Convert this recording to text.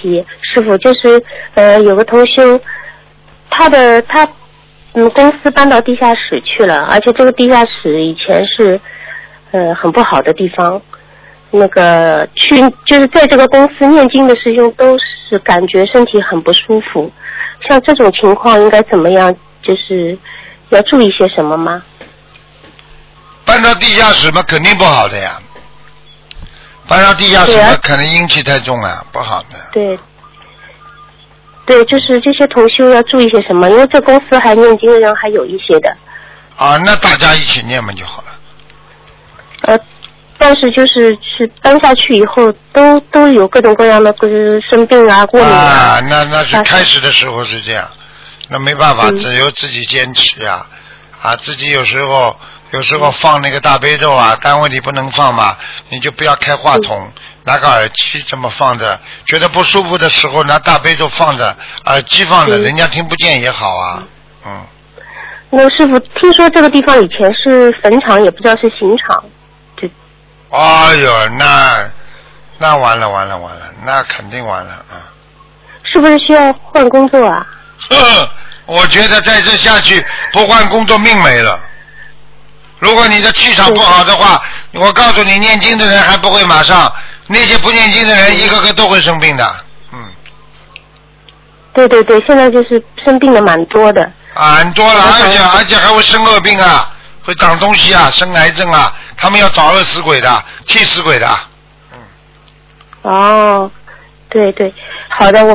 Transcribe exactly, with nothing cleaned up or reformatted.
题，师傅，就是呃有个同修，他的他嗯公司搬到地下室去了，而且这个地下室以前是呃很不好的地方。那个去就是在这个公司念经的师兄都是感觉身体很不舒服，像这种情况应该怎么样？就是要注意些什么吗？ 搬到地下室嘛，肯定不好的呀。搬到地下室嘛，可能阴气太重了，不好的。 对。对，就是这些同修要注意些什么？因为这公司还念经的人还有一些的。 啊，那大家一起念嘛就好了。 呃。但是就是是搬下去以后，都都有各种各样的，就是生病啊、过敏啊。 啊，那那是开始的时候是这样，那没办法，只有自己坚持呀、啊。啊，自己有时候有时候放那个大悲咒啊，单位里不能放嘛，你就不要开话筒，拿个耳机这么放着，觉得不舒服的时候拿大悲咒放着，耳机放着，人家听不见也好啊，嗯。 那师傅，听说这个地方以前是坟场，也不知道是刑场。 哎呦，那那完了完了完了，那肯定完了啊！ 是不是需要换工作啊？ 嗯，我觉得再这下去不换工作命没了。如果你的气场不好的话，我告诉你，念经的人还不会马上，那些不念经的人一个个都会生病的。嗯。 对对对，现在就是生病的蛮多的。 啊，很多了，而且而且还会生恶病啊，会长东西啊，生癌症啊。他们要找饿死鬼的，替死鬼的。 嗯。哦，对对，好的，我。